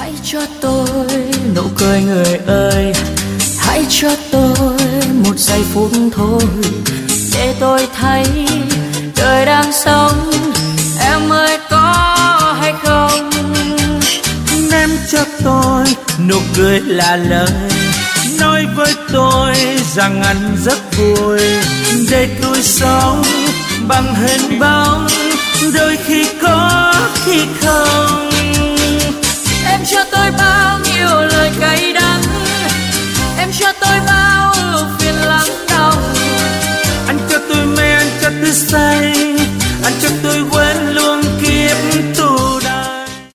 Hãy cho tôi nụ cười người ơi, hãy cho tôi một giây phút thôi, để tôi thấy đời đang sống. Em ơi có hay không? Em cho tôi nụ cười là lời nói với tôi rằng anh rất vui, để tôi sống bằng hình bóng, đôi khi có khi không. Em cho tôi bao nhiêu lời cay đắng,